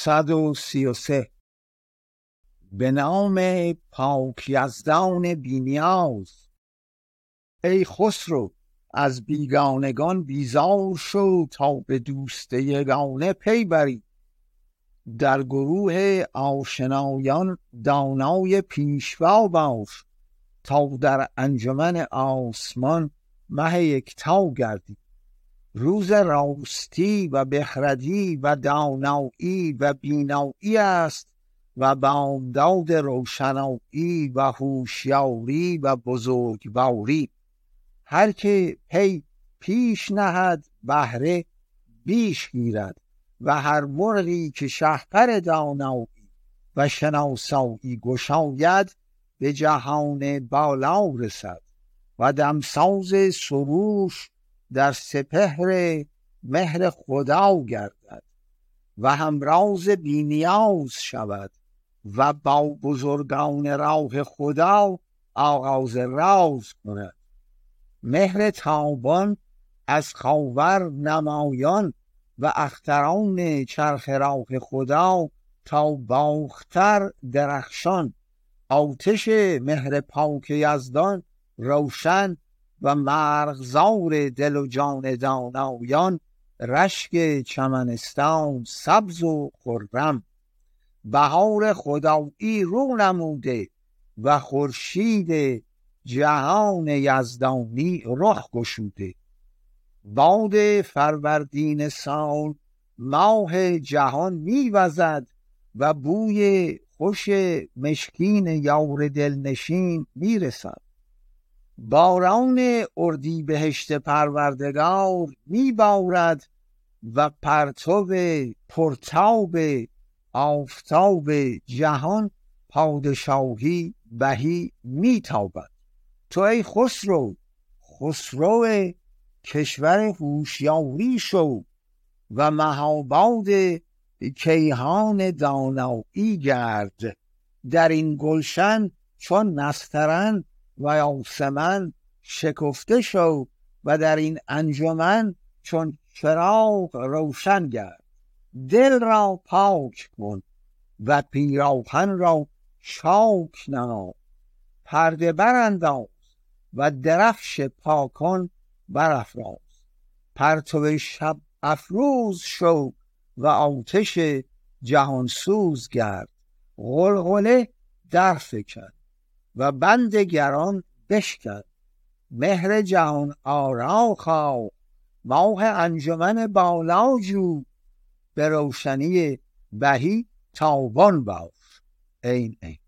133. به نام پاک یزدان بی‌نیاز. ای خسرو، از بیگانگان بیزار شو تا به دوست یگانه پی بری. در گروه آشنایان دانای پیشوا باش تا در انجمن آسمان مه یکتا گردی. روز راستی و بخردی و دانایی و بینایی است و بامداد روشنایی و هوشیاری و بزرگواری. هر که پی پیش نهد بهره بیش گیرد و هر مرغی که شهپر دانایی و شناسایی گشاید به جهان بالا رسد و دمساز سروش در سپهر مهر خدا گردد و همراز بی‌نیاز شود و با بزرگان راه خدا آغاز راز کند. مهر تابان از خاور نمایان و اختران چرخ راه خدا تا باختر درخشان. آتش مهر پاک یزدان روشن و مرغزار دل و جان دانایان رشک چمنستان سبز و خرم. بهار خدایی رو نموده و خورشید جهان یزدانی رخ گشوده. باد فروردین سال ماه جهان میوزد و بوی خوش مشکین یار دلنشین میرسد. باران اردیبهشت پروردگار میبارد و پرتو پرتاب آفتاب جهان پادشاهی بهی میتابد. تو ای خسرو، خسرو کشور هوشیاری شو و مهاباد کیهان دانایی گرد. در این گلشن چون نسترن و یاسمن شکفته شو و در این انجمن چون چراغ روشن گرد. دل را پاک کن و پیراهن را چاک نما. پرده برانداز و درفش پاکان برافراز. پرتو شب افروز شو و آتش جهانسوز گرد. غلغله درفکن و بند گران بشکن. مهر جهان آرا خواه، ماه انجمن بالا جو. به روشنی بهی تابان باش. این